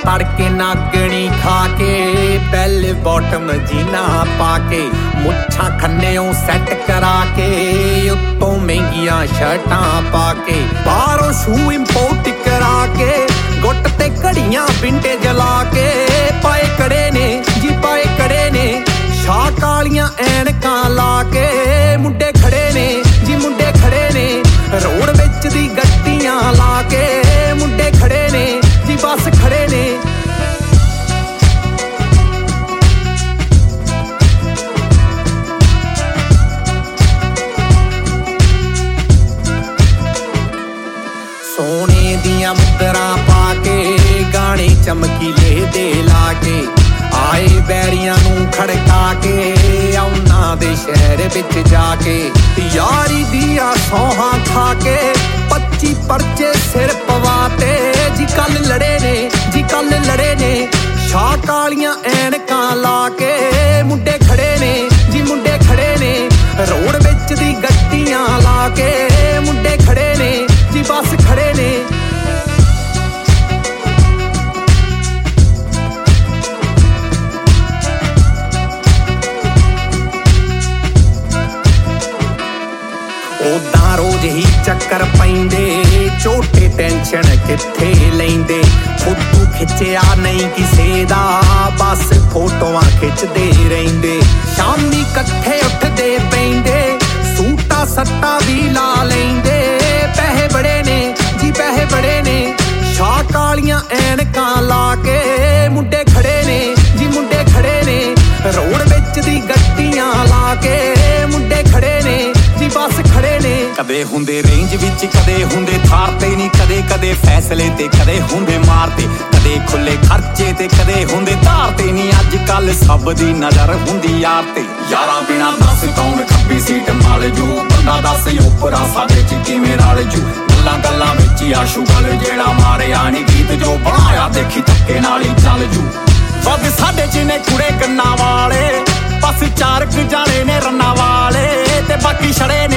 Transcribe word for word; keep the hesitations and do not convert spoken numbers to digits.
तड़के नागणी खा के बेल बॉटम जीना पाके मुच्छां खन्नेओं सैट करा के उत्तों महंगियां शर्टां पाके बाहरों शू इंपोर्ट करा के गुट ते घड़ियां विंटेज ला के पाए कड़े ने जी पाए कड़े ने शाह कालियां ऐनकां ला के मुंडे खड़े ने जी मुंडे खड़े ने रोड विच दी गड्डियां ला के मुंडे खड़े ने जी बस खड़े ने सोने दियां मुद्रां पाके गाने चमकीले दे लाके आए बैरियां नूं खड़का के औना दे शहर विच जाके यारी दिया सौहां खा के पच्ची परचे सिर पवाते जी कल लड़े ने जी कल लड़े ने शाह कालियां ऐनकां ला के मुंडे खड़े ने जी मुंडे खड़े ने रोड विच दी गड्डियां ला के मुंडे खड़े ने जी बस खड़े ने ओदा रोज ही चक्कर पैंदे झोटे टेंशन किथे लैंदे फोटो खिच्चिया नहीं किसे दा बस फोटोआं खिचदे रहिंदे शामी कट्ठे उठदे पैंदे सूटा सट्टा भी ला लैंदे पैसे बड़े ने जी पैसे बड़े ने शाह कालियां ऐनकां ला के मुंडे खड़े ने जी मुंडे खड़े ने रोड विच दी गड्डियां ला के मुंडे खड़े ने जी बस खड़े ने कदे हुंदे रेंज विच कदे हुंदे थार ते नहीं कदे कदे फैसले ते कदे हुंदे मारते कदे खुले खर्चे ते कदे हुंदे धार ते नहीं अज कल सब दी नजर हुंदी यार ते यारां बिना दस कौन खब्बी सीट माल जू बंदा दस उपरा साडे च किवें रल जू गल्लां गल्लां विच आशू गल जेड़ा मारिया नी गीत जो बनाया देखी धक्के नाल ही चल जू वध साडे च ने कुड़े गन्ना वाले बस चार क जाने ने रन्ना वाले ते बाकी छड़े ने